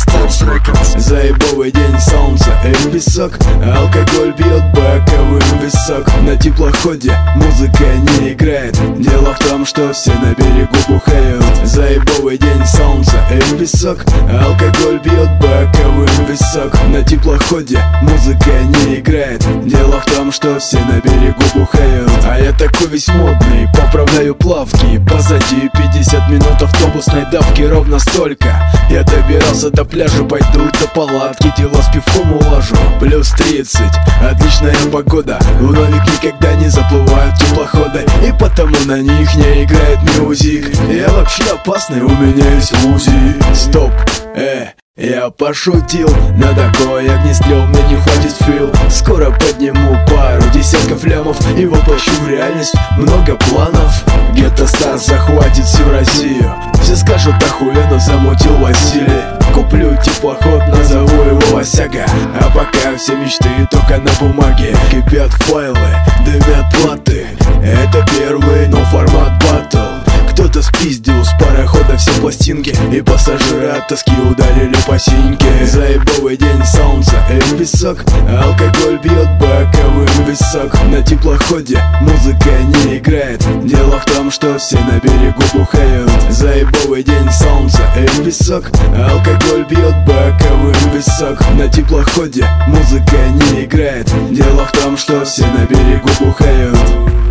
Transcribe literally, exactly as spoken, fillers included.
Sports Records. Заебовый день, солнце и песок, алкоголь бьет боковым висок. На теплоходе музыка не играет, дело в том, что все на берегу бухают. Заебовый день, солнце и песок, алкоголь бьет боковым висок. На теплоходе музыка не играет, дело в том, что все на берегу бухают. А я такой весь модный, поправляю плавки, позади пятьдесят минут автобусной давки, ровно столько. Я добирался до пляжа, пойду до палатки, дела с пивком улажу. Плюс тридцать, отличная погода, вновь никогда не заплывают теплоходы, и потому на них не играет мюзик. Я вообще опасный, у меня есть лузи. Стоп, э, я пошутил, на такое огнестрел мне не хватит фил. Скоро подниму пару десятков лямов и воплощу в реальность много планов. Гетто Старс захватит всю Россию, все скажут, охуенно замутил Василий. Куплю теплоход, назову его Васяга, а пока все мечты только на бумаге. Кипят файлы, дымят платы, это первый, но формат батл. Кто-то спиздил с парохода все пластинки, и пассажиры от тоски ударили по синьке. Заебовый день, солнце и песок, алкоголь бьет боковым висок. На теплоходе музыка не играет, дело в том, что все на берегу бухают. Заебовый день, солнце и песок, алкоголь бьет боковым висок. На теплоходе музыка не играет, дело в том, что все на берегу бухают.